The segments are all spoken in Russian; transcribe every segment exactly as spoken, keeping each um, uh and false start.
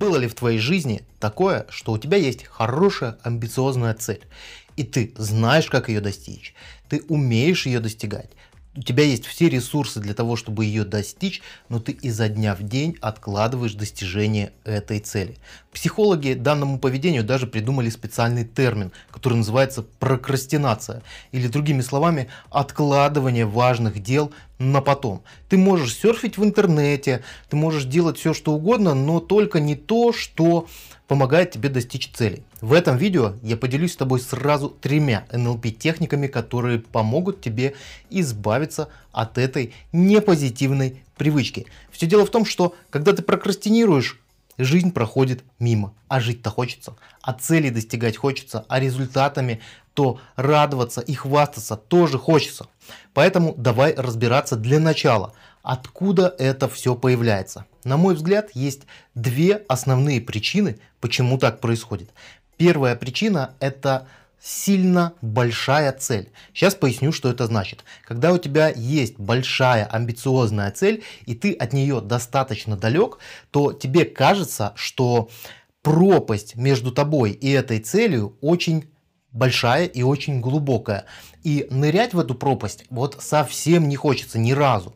Было ли в твоей жизни такое, что у тебя есть хорошая амбициозная цель, и ты знаешь, как ее достичь, ты умеешь ее достигать, у тебя есть все ресурсы для того, чтобы ее достичь, но ты изо дня в день откладываешь достижение этой цели. Психологи данному поведению даже придумали специальный термин, который называется прокрастинация, или другими словами, откладывание важных дел на потом. Ты можешь серфить в интернете, ты можешь делать все, что угодно, но только не то, что помогает тебе достичь целей. В этом видео я поделюсь с тобой сразу тремя эн эл пи техниками, которые помогут тебе избавиться от этой непозитивной привычки. Все дело в том, что когда ты прокрастинируешь, жизнь проходит мимо, а жить-то хочется, а целей достигать хочется, а результатами то радоваться и хвастаться тоже хочется. Поэтому давай разбираться для начала, откуда это все появляется. На мой взгляд, есть две основные причины, почему так происходит. Первая причина – это сильно большая цель. Сейчас поясню, что это значит. Когда у тебя есть большая амбициозная цель, и ты от нее достаточно далек, то тебе кажется, что пропасть между тобой и этой целью очень большая и очень глубокая. И нырять в эту пропасть вот совсем не хочется ни разу.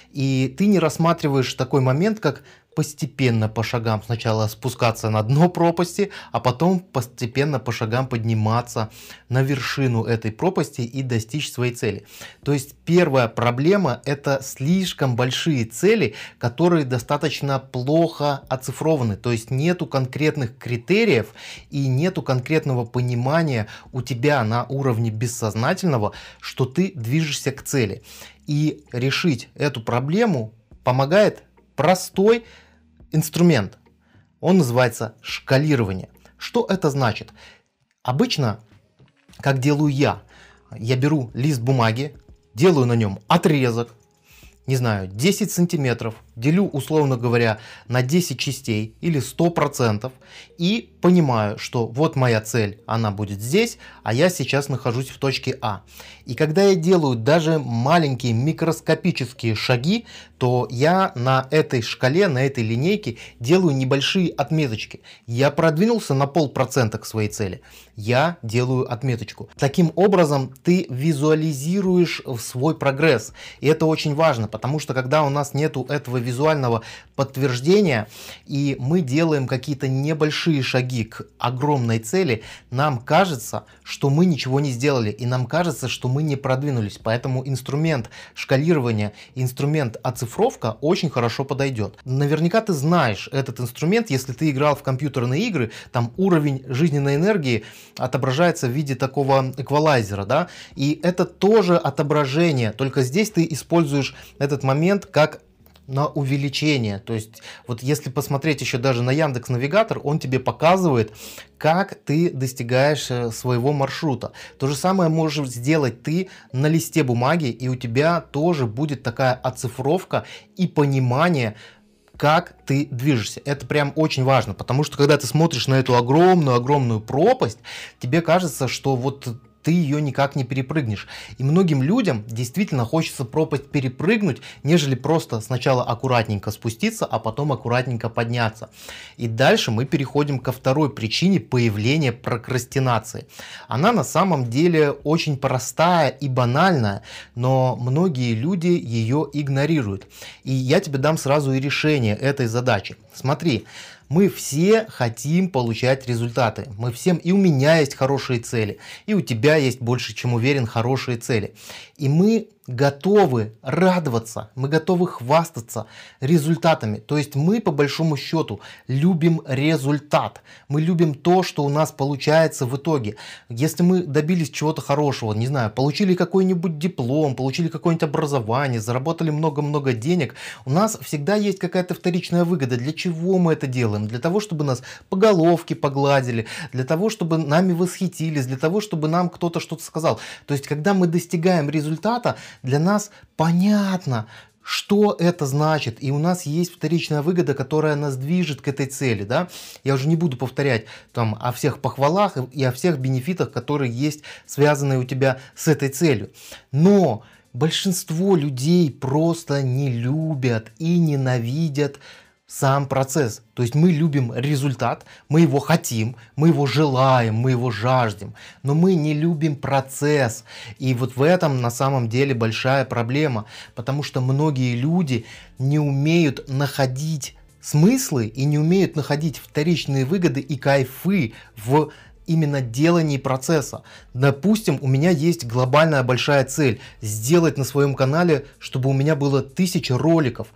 И ты не рассматриваешь такой момент, как постепенно по шагам сначала спускаться на дно пропасти, а потом постепенно по шагам подниматься на вершину этой пропасти и достичь своей цели. То есть первая проблема – это слишком большие цели, которые достаточно плохо оцифрованы. То есть нету конкретных критериев и нету конкретного понимания у тебя на уровне бессознательного, что ты движешься к цели. И решить эту проблему помогает простой инструмент. Он называется шкалирование. Что это значит? Обычно, как делаю я, я беру лист бумаги, делаю на нем отрезок, не знаю, десять сантиметров, делю, условно говоря, на десять частей или сто процентов и понимаю, что вот моя цель, она будет здесь, а я сейчас нахожусь в точке А. И когда я делаю даже маленькие микроскопические шаги, то я на этой шкале, на этой линейке делаю небольшие отметочки. Я продвинулся на полпроцента к своей цели. Я делаю отметочку. Таким образом, ты визуализируешь свой прогресс. И это очень важно, потому что когда у нас нету этого визуального подтверждения, и мы делаем какие-то небольшие шаги к огромной цели, нам кажется, что мы ничего не сделали, и нам кажется, что мы не продвинулись. Поэтому инструмент шкалирования, инструмент оцифровка очень хорошо подойдет. Наверняка ты знаешь этот инструмент, если ты играл в компьютерные игры, там уровень жизненной энергии отображается в виде такого эквалайзера, да, и это тоже отображение, только здесь ты используешь этот момент как на увеличение. То есть вот если посмотреть еще даже на Яндекс.Навигатор, он тебе показывает, как ты достигаешь своего маршрута. То же самое можешь сделать ты на листе бумаги, и у тебя тоже будет такая оцифровка и понимание, как ты движешься. Это прям очень важно, потому что когда ты смотришь на эту огромную-огромную пропасть, тебе кажется, что вот ты ее никак не перепрыгнешь. И многим людям действительно хочется пропасть перепрыгнуть, нежели просто сначала аккуратненько спуститься, а потом аккуратненько подняться. И дальше мы переходим ко второй причине появления прокрастинации. Она на самом деле очень простая и банальная, но многие люди ее игнорируют. И я тебе дам сразу и решение этой задачи. Смотри. Мы все хотим получать результаты. Мы всем, и у меня есть хорошие цели, и у тебя есть, больше чем уверен, хорошие цели. И мы готовы радоваться, мы готовы хвастаться результатами. То есть мы по большому счету любим результат. Мы любим то, что у нас получается в итоге. Если мы добились чего-то хорошего, не знаю, получили какой-нибудь диплом, получили какое-нибудь образование, заработали много-много денег, у нас всегда есть какая-то вторичная выгода. Для чего мы это делаем? Для того, чтобы нас по головке погладили, для того, чтобы нами восхитились, для того, чтобы нам кто-то что-то сказал. То есть когда мы достигаем результата, для нас понятно, что это значит, и у нас есть вторичная выгода, которая нас движет к этой цели, да. Я уже не буду повторять там о всех похвалах и о всех бенефитах, которые есть, связанные у тебя с этой целью. Но большинство людей просто не любят и ненавидят сам процесс. То есть мы любим результат, мы его хотим, мы его желаем, мы его жаждем, но мы не любим процесс. И вот в этом на самом деле большая проблема, потому что многие люди не умеют находить смыслы и не умеют находить вторичные выгоды и кайфы в именно делании процесса. Допустим, у меня есть глобальная большая цель сделать на своем канале, чтобы у меня было тысяча роликов.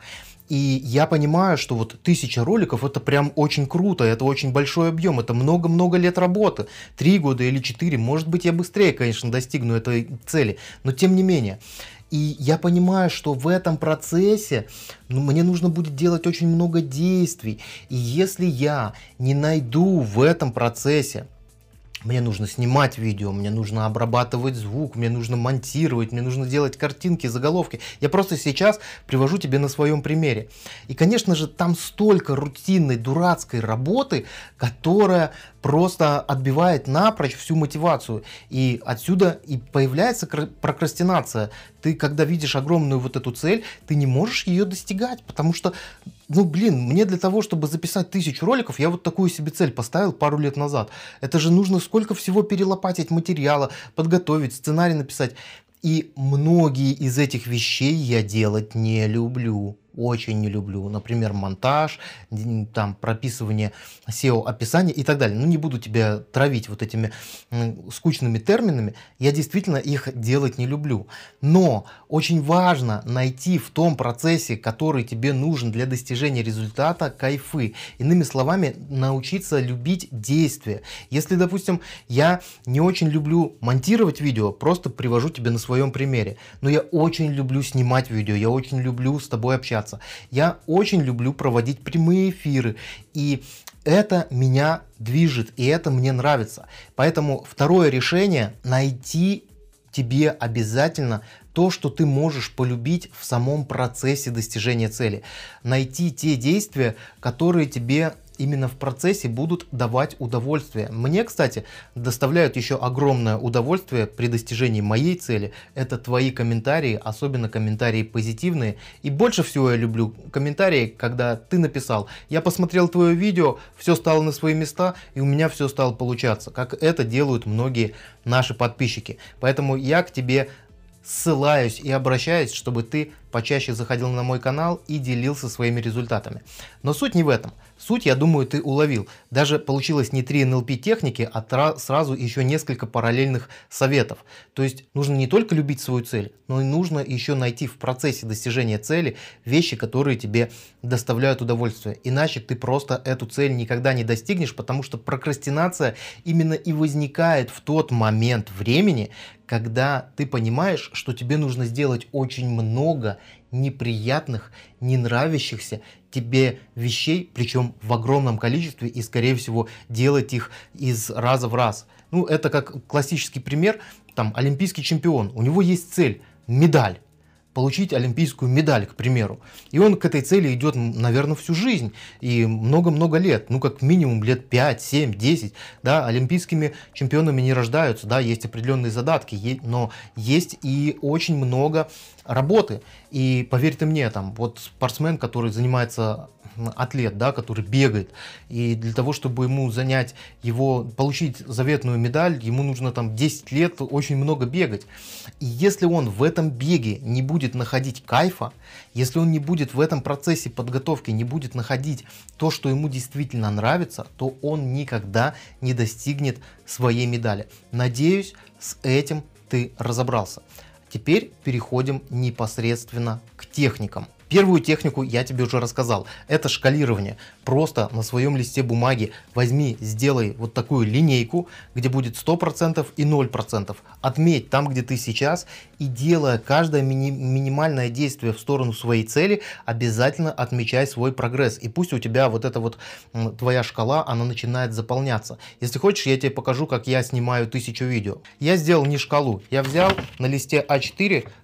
И я понимаю, что вот тысяча роликов это прям очень круто, это очень большой объем, это много-много лет работы, три года или четыре, может быть я быстрее, конечно, достигну этой цели, но тем не менее. И я понимаю, что в этом процессе ну, мне нужно будет делать очень много действий, и если я не найду в этом процессе, мне нужно снимать видео, мне нужно обрабатывать звук, мне нужно монтировать, мне нужно делать картинки, заголовки. Я просто сейчас привожу тебе на своем примере. И, конечно же, там столько рутинной, дурацкой работы, которая просто отбивает напрочь всю мотивацию. И отсюда и появляется прокрастинация. Ты, когда видишь огромную вот эту цель, ты не можешь ее достигать, потому что, ну блин, мне для того, чтобы записать тысячу роликов, я вот такую себе цель поставил пару лет назад. Это же нужно сколько всего перелопатить материала, подготовить, сценарий написать. И многие из этих вещей я делать не люблю. Очень не люблю. Например, монтаж, там, прописывание сео-описания и так далее. Ну, не буду тебя травить вот этими скучными терминами. Я действительно их делать не люблю. Но очень важно найти в том процессе, который тебе нужен для достижения результата, кайфы. Иными словами, научиться любить действия. Если, допустим, я не очень люблю монтировать видео, просто привожу тебе на своем примере. Но я очень люблю снимать видео, я очень люблю с тобой общаться. Я очень люблю проводить прямые эфиры, и это меня движет, и это мне нравится. Поэтому второе решение – найти тебе обязательно то, что ты можешь полюбить в самом процессе достижения цели. Найти те действия, которые тебе именно в процессе будут давать удовольствие. Мне, кстати, доставляют еще огромное удовольствие при достижении моей цели. Это твои комментарии, особенно комментарии позитивные. И больше всего я люблю комментарии, когда ты написал: я посмотрел твое видео, все стало на свои места, и у меня все стало получаться. Как это делают многие наши подписчики. Поэтому я к тебе ссылаюсь и обращаюсь, чтобы ты почаще заходил на мой канал и делился своими результатами. Но суть не в этом. Суть, я думаю, ты уловил. Даже получилось не три эн эл пи техники, а сразу еще несколько параллельных советов. То есть нужно не только любить свою цель, но и нужно еще найти в процессе достижения цели вещи, которые тебе доставляют удовольствие. Иначе ты просто эту цель никогда не достигнешь, потому что прокрастинация именно и возникает в тот момент времени, когда ты понимаешь, что тебе нужно сделать очень много неприятных, не нравящихся тебе вещей, причем в огромном количестве, и, скорее всего, делать их из раза в раз. Ну, это как классический пример, там, олимпийский чемпион, у него есть цель – медаль. Получить олимпийскую медаль, к примеру. И он к этой цели идет, наверное, всю жизнь. И много-много лет. Ну, как минимум лет пять, семь, десять. Да, олимпийскими чемпионами не рождаются. Да, есть определенные задатки. Но есть и очень много работы. И поверь ты мне, там, вот спортсмен, который занимается, атлет, да, который бегает, и для того, чтобы ему занять его, получить заветную медаль, ему нужно там десять лет очень много бегать. И если он в этом беге не будет находить кайфа, если он не будет в этом процессе подготовки, не будет находить то, что ему действительно нравится, то он никогда не достигнет своей медали. Надеюсь, с этим ты разобрался. Теперь переходим непосредственно к техникам. Первую технику я тебе уже рассказал. Это шкалирование. Просто на своем листе бумаги возьми, сделай вот такую линейку, где будет сто процентов и ноль процентов. Отметь там, где ты сейчас, и делая каждое мини минимальное действие в сторону своей цели, обязательно отмечай свой прогресс. И пусть у тебя вот эта вот твоя шкала, она начинает заполняться. Если хочешь, я тебе покажу, как я снимаю тысячу видео. Я сделал не шкалу. Я взял на листе а четыре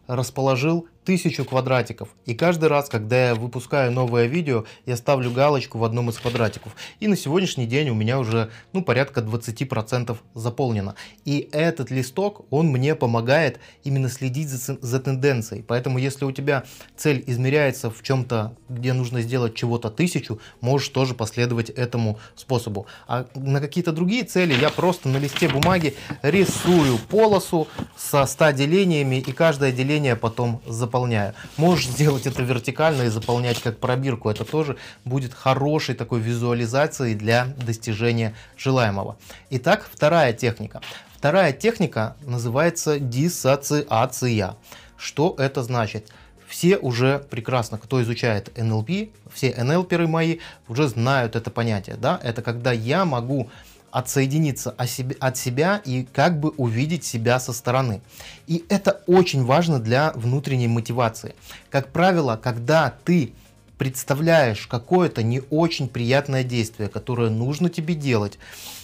расположил тысячу квадратиков. И каждый раз, когда я выпускаю новое видео, я ставлю галочку в одном из квадратиков. И на сегодняшний день у меня уже ну, порядка двадцати процентов заполнено. И этот листок, он мне помогает именно следить за, за тенденцией. Поэтому если у тебя цель измеряется в чем-то, где нужно сделать чего-то тысячу, можешь тоже последовать этому способу. А на какие-то другие цели я просто на листе бумаги рисую полосу со ста делениями, и каждое деление потом заполняю. Можешь сделать это вертикально и заполнять как пробирку. Это тоже будет хорошей такой визуализацией для достижения желаемого. Итак, вторая техника. Вторая техника называется диссоциация. Что это значит? Все уже прекрасно, кто изучает эн эл пи, все эн эл перы мои уже знают это понятие. Да? Это когда я могу отсоединиться от себя и как бы увидеть себя со стороны. И это очень важно для внутренней мотивации. Как правило, когда ты представляешь какое-то не очень приятное действие, которое нужно тебе делать,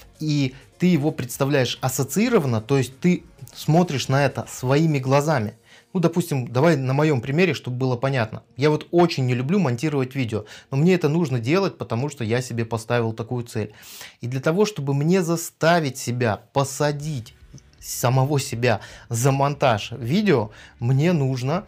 и ты его представляешь ассоциированно, то есть ты смотришь на это своими глазами. Ну, допустим, давай на моем примере, чтобы было понятно. Я вот очень не люблю монтировать видео, но мне это нужно делать, потому что я себе поставил такую цель. И для того, чтобы мне заставить себя посадить самого себя за монтаж видео, мне нужно,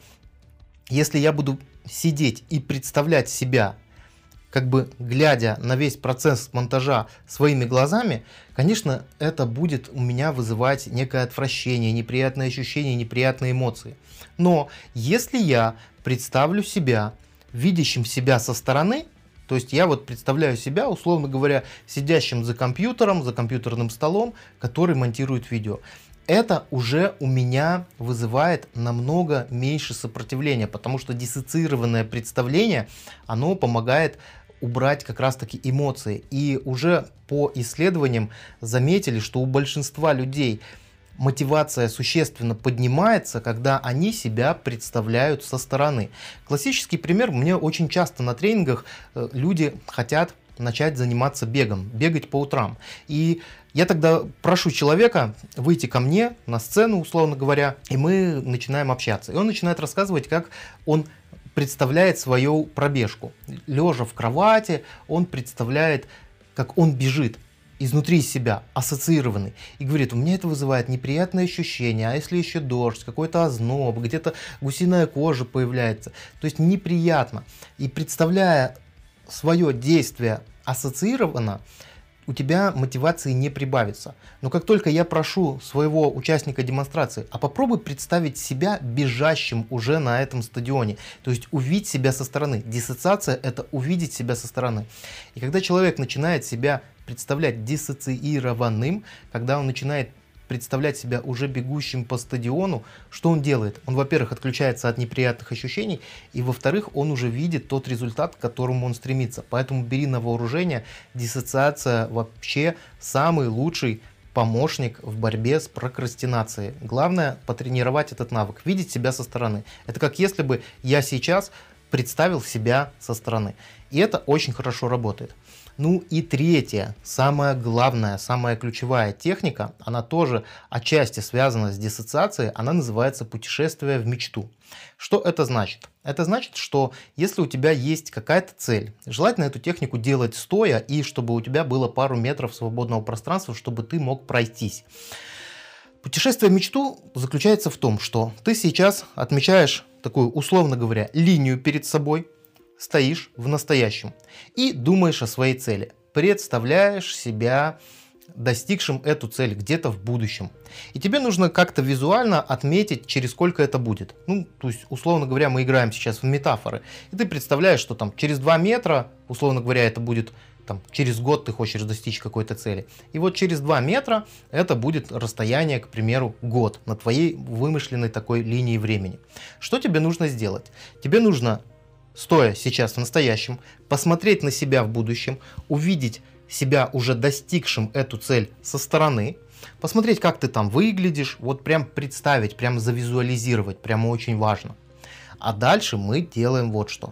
если я буду сидеть и представлять себя, как бы глядя на весь процесс монтажа своими глазами, конечно, это будет у меня вызывать некое отвращение, неприятные ощущения, неприятные эмоции. Но если я представлю себя, видящим себя со стороны, то есть я вот представляю себя, условно говоря, сидящим за компьютером, за компьютерным столом, который монтирует видео, это уже у меня вызывает намного меньше сопротивления, потому что диссоциированное представление, оно помогает убрать как раз таки эмоции. И уже по исследованиям заметили, что у большинства людей мотивация существенно поднимается, когда они себя представляют со стороны. Классический пример: мне очень часто на тренингах люди хотят начать заниматься бегом, бегать по утрам. И я тогда прошу человека выйти ко мне на сцену, условно говоря, и мы начинаем общаться. И он начинает рассказывать, как он представляет свою пробежку. Лежа в кровати, он представляет, как он бежит изнутри себя, ассоциированный. И говорит: у меня это вызывает неприятные ощущения, а если еще дождь, какой-то озноб, где-то гусиная кожа появляется. То есть неприятно. И представляя свое действие ассоциированно, у тебя мотивации не прибавится. Но как только я прошу своего участника демонстрации: а попробуй представить себя бежащим уже на этом стадионе, то есть увидеть себя со стороны. Диссоциация — это увидеть себя со стороны. И когда человек начинает себя представлять диссоциированным, когда он начинает представлять себя уже бегущим по стадиону, что он делает? Он, во-первых, отключается от неприятных ощущений, и, во-вторых, он уже видит тот результат, к которому он стремится. Поэтому бери на вооружение: диссоциация вообще самый лучший помощник в борьбе с прокрастинацией. Главное — потренировать этот навык, видеть себя со стороны. Это как если бы я сейчас представил себя со стороны. И это очень хорошо работает. Ну и третья, самая главная, самая ключевая техника, она тоже отчасти связана с диссоциацией, она называется путешествие в мечту. Что это значит? Это значит, что если у тебя есть какая-то цель, желательно эту технику делать стоя, и чтобы у тебя было пару метров свободного пространства, чтобы ты мог пройтись. Путешествие в мечту заключается в том, что ты сейчас отмечаешь такую, условно говоря, линию перед собой, стоишь в настоящем и думаешь о своей цели. Представляешь себя достигшим эту цель где-то в будущем. И тебе нужно как-то визуально отметить, через сколько это будет. Ну, то есть, условно говоря, мы играем сейчас в метафоры. И ты представляешь, что там через два метра, условно говоря, это будет там, через год ты хочешь достичь какой-то цели. И вот через два метра это будет расстояние, к примеру, год на твоей вымышленной такой линии времени. Что тебе нужно сделать? Тебе нужно, стоя сейчас в настоящем, посмотреть на себя в будущем, увидеть себя уже достигшим эту цель со стороны, посмотреть, как ты там выглядишь, вот прям представить, прям завизуализировать, прямо очень важно. А дальше мы делаем вот что.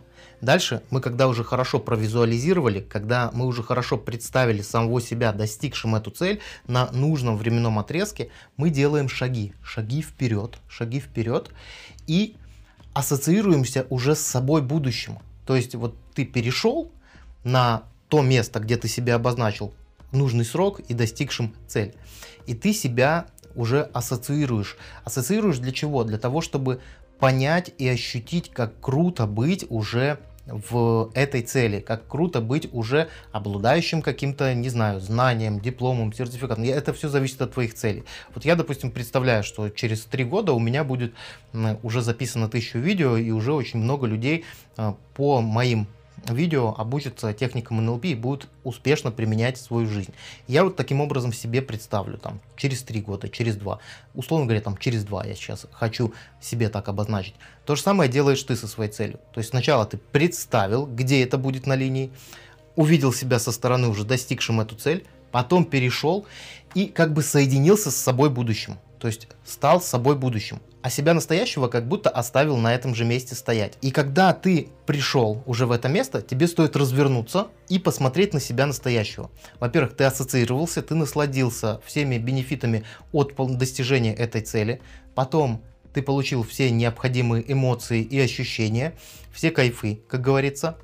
Дальше мы, когда уже хорошо провизуализировали, когда мы уже хорошо представили самого себя, достигшим эту цель на нужном временном отрезке, мы делаем шаги, шаги вперед, шаги вперед и ассоциируемся уже с собой будущим. То есть вот ты перешел на то место, где ты себя обозначил нужный срок и достигшим цель. И ты себя уже ассоциируешь. Ассоциируешь для чего? Для того, чтобы понять и ощутить, как круто быть уже в этой цели, как круто быть уже обладающим каким-то, не знаю, знанием, дипломом, сертификатом. Это все зависит от твоих целей. Вот я, допустим, представляю, что через три года у меня будет уже записано тысячу видео, и уже очень много людей по моим видео обучатся техникам эн эл пи и будут успешно применять в свою жизнь. Я вот таким образом себе представлю, там, через три года, через два. Условно говоря, там, через два я сейчас хочу себе так обозначить. То же самое делаешь ты со своей целью. То есть сначала ты представил, где это будет на линии, увидел себя со стороны уже достигшим эту цель, потом перешел и как бы соединился с собой будущим. То есть стал с собой будущим. А себя настоящего как будто оставил на этом же месте стоять. И когда ты пришел уже в это место, тебе стоит развернуться и посмотреть на себя настоящего. Во-первых, ты ассоциировался, ты насладился всеми бенефитами от достижения этой цели. Потом ты получил все необходимые эмоции и ощущения, все кайфы, как говорится.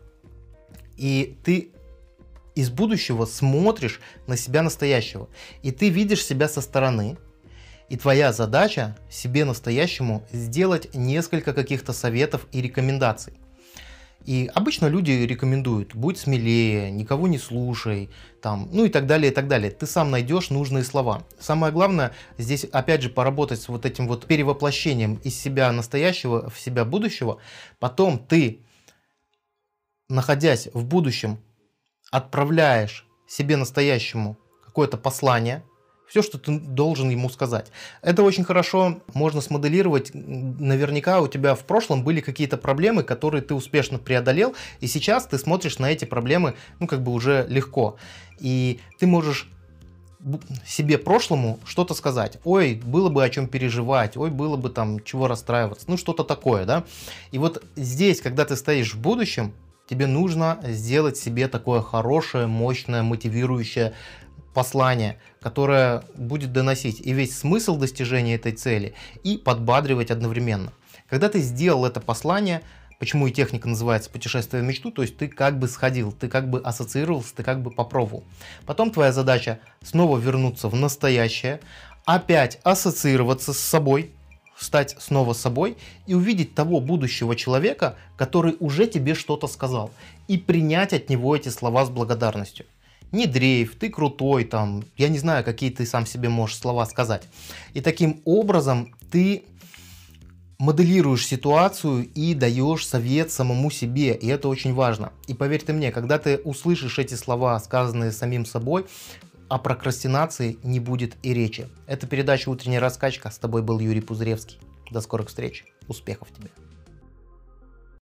И ты из будущего смотришь на себя настоящего. И ты видишь себя со стороны. И твоя задача себе настоящему сделать несколько каких-то советов и рекомендаций. И обычно люди рекомендуют: будь смелее, никого не слушай, там, ну и так далее, и так далее. Ты сам найдешь нужные слова. Самое главное здесь опять же поработать с вот этим вот перевоплощением из себя настоящего в себя будущего. Потом ты, находясь в будущем, отправляешь себе настоящему какое-то послание, все, что ты должен ему сказать. Это очень хорошо можно смоделировать. Наверняка у тебя в прошлом были какие-то проблемы, которые ты успешно преодолел, и сейчас ты смотришь на эти проблемы, ну, как бы уже легко. И ты можешь себе прошлому что-то сказать. Ой, было бы о чем переживать, ой, было бы там чего расстраиваться, ну, что-то такое, да. И вот здесь, когда ты стоишь в будущем, тебе нужно сделать себе такое хорошее, мощное, мотивирующее послание, которое будет доносить и весь смысл достижения этой цели, и подбадривать одновременно. Когда ты сделал это послание, почему и техника называется «Путешествие в мечту», то есть ты как бы сходил, ты как бы ассоциировался, ты как бы попробовал. Потом твоя задача снова вернуться в настоящее, опять ассоциироваться с собой, стать снова собой и увидеть того будущего человека, который уже тебе что-то сказал, и принять от него эти слова с благодарностью. Не дрейф, ты крутой, там, я не знаю, какие ты сам себе можешь слова сказать. И таким образом ты моделируешь ситуацию и даешь совет самому себе, и это очень важно. И поверь ты мне, когда ты услышишь эти слова, сказанные самим собой, о прокрастинации не будет и речи. Это передача «Утренняя раскачка». С тобой был Юрий Пузыревский. До скорых встреч. Успехов тебе.